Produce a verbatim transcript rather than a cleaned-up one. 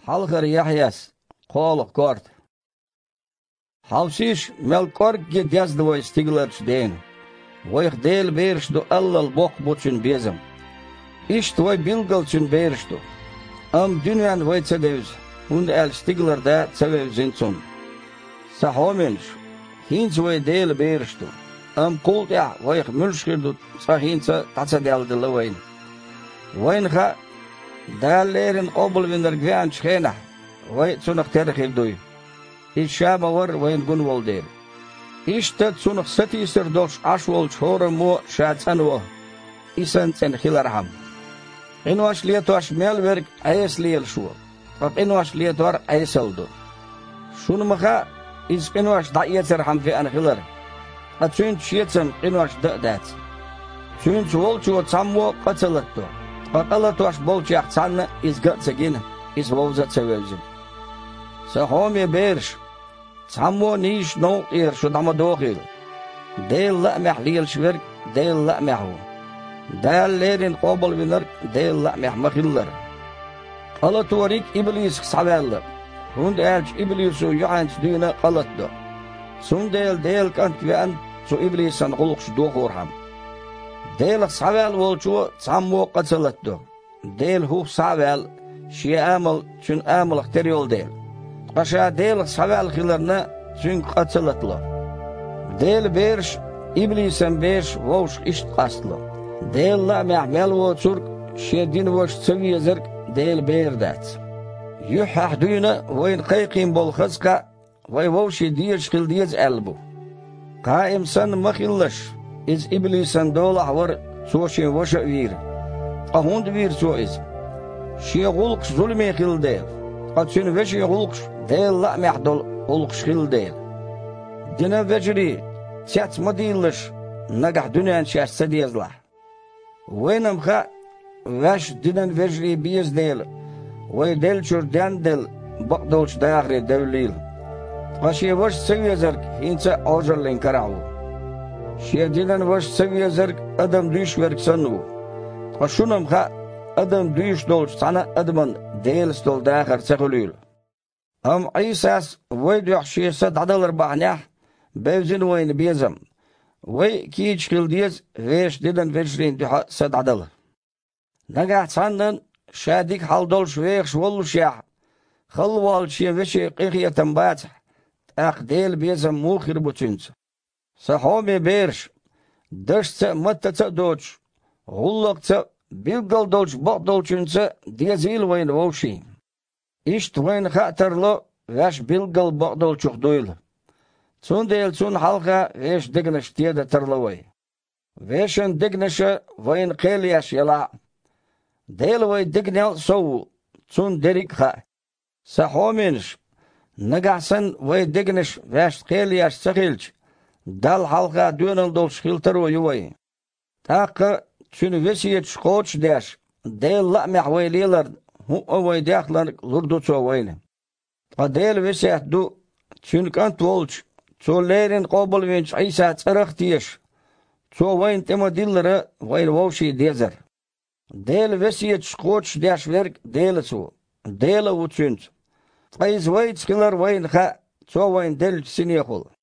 halkar Yahyas, qoğluk kort. Havsiş melkor gedezdi voy stiglerç deyin. Voyx del berişdu allal bok buçun bezim. İşt voy bilgalçun berişdu. Am dünyan voy çedevz. Und el stiglerde çevevzin sun. Sahomenş. Hinç voy del berişdu. Am kult ya voyx mülşkirdu. Sahinça taça deldi lavoyn. Voynha dallerin obul vinder gyan çkhena. Voy çunak terhilduy. İşama var voyn gun vol del. İşte çunak satisir doş aşvol çora mo şatsanvo. İsen sen hilarham. Inwaş lietoş melverk ayesliyel şu. Bak inwaş lietor ayeseldu. Şunu maka iz inwaş da yeterham fi an hilar. Atün çiyetsem inwaş da dat. Tün çol ço çamvo qatsalatdu. Qaqalatoş bolçaq çanna iz gatsagin iz volza çevelzin. Sahome berş. Çamvo niş no er şu dama doqil. Del la mahlil şverk del la mahu. Dallerin qobul bilir del la mahmahillar. Qalatorik iblis savallı. Hund elç iblisu yuanç düne qalatdı. Sun del del kant ve an su iblisan quluqş doqorham. Del saval volçu çamvo qatsalatdı. Del hu saval şi amal çün amal teriol del. Qaşa del saval xilarna çün qatsalatlı. Del berş iblisen beş voş işt qastlı. Del la ma'mel wo turk şedin woş seviyezerk del berdat. Yuhah duyna voyn qayqin bol khazqa voy woşi diyeş qildiyez albu. Qaim san maxillash iz iblisan dolah var soşin woşa vir. Qahund vir so iz. Şi qulq zulmi qildi. Qatsin veşi qulq del la mahdol qulq qildi. Dina vejri çat madillash nagah dünyan şahsa diyezlah. Weynam kha vash dinan vejri biz del. Way del churdan del baqdolch dagri devlil. Qashi vash seviyazerk hinsa ojarlin karahu. Şi dinan vash seviyazerk adam düşverk sanu. Qashunam kha adam düş dolch sana adman del stol dagr çaqulul. Am İsas way duhşiysa dadalar bahnah bevzin wayn bizam. Way kiç qildiyez veş didan vejrin duha sadadal. Naga sandan şadik haldolş veş voluşya. Khalwal şi veşi qiqiyatan bat. Aq del bezam mukhir butunç. Sahome berş. Dışsa matta doç. Gullaqsa bilgal dolç baqdolçunça diyazil wayn volşi. İşt wayn xatarlo veş bilgal baqdolçuq doyl. Sun del sun halqa veş dignish tiyada tarlaway. Veşen dignişe vayn qeliyaş yala. Del way dignel sow sun derik ha. Sahominsh nagahsan way dignish veş qeliyaş saqilch. Dal halqa dönel dol shiltaro yuway. Taqqa sun vesiyet shqoch dash. Del la mahwaylilar hu way dakhlar lurdu çowayne. Qadel vesiyet du sun kant volch. Çolerin qobul vinç İsa çaraq tiyeş. Ço vayn tema dillara vayn vovşi dezer. Del vesiyet şqoç deşverk del ço. Del uçunç. Qayz vay çkilar vayn ha ço vayn del siniyaqul.